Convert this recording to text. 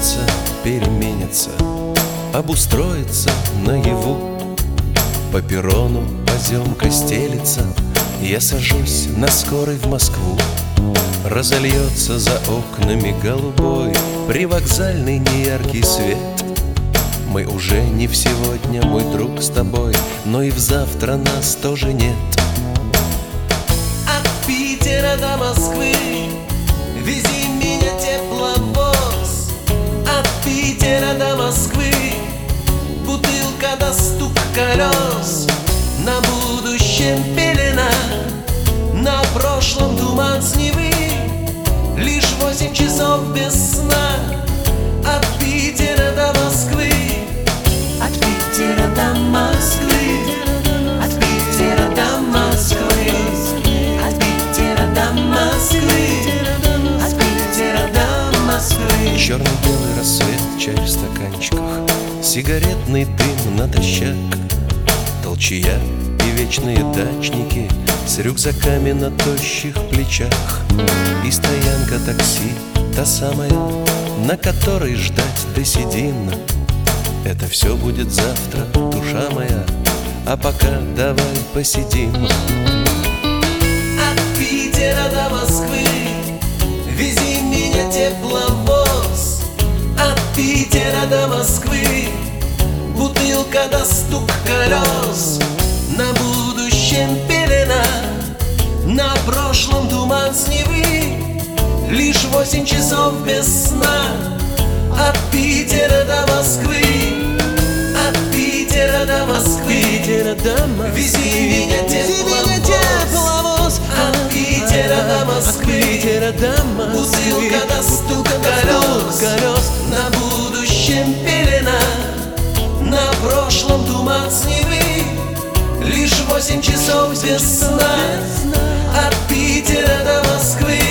изменится, переменится, обустроится наяву. По перрону поземка стелится, я сажусь на скорой в Москву. Разольется за окнами голубой привокзальный неяркий свет. Мы уже не в сегодня, мой друг, с тобой, но и в завтра нас тоже нет. От Питера до Москвы вези меня, тепловоз. От Питера до Москвы бутылка до стук колес. На будущем пелена, на прошлом туман с Невы. Лишь 8 часов без сна. От Питера до Москвы. От Питера до Москвы. От Питера до Москвы. От Питера до Москвы. От Питера до Москвы. Черно-белый рассвет, чай в стаканчиках, сигаретный дым натощак, толчья и вечные дачники с рюкзаками на тощих плечах. И стоянка такси, та самая, на которой ждать досидим. Это все будет завтра, душа моя, а пока давай посидим. От Питера до Москвы вези меня, тепловоз. От Питера до Москвы бутылка до стук колес. На будущем пелена, на прошлом туман с Невы. Лишь 8 часов без сна. От Питера до Москвы. От Питера до Москвы. Вези меня, тепловоз. От Питера до Москвы. Бутылка до стука колес. На будущем пелена, на прошлом туман с Невы. Лишь 8 часов без сна. От Питера до Москвы.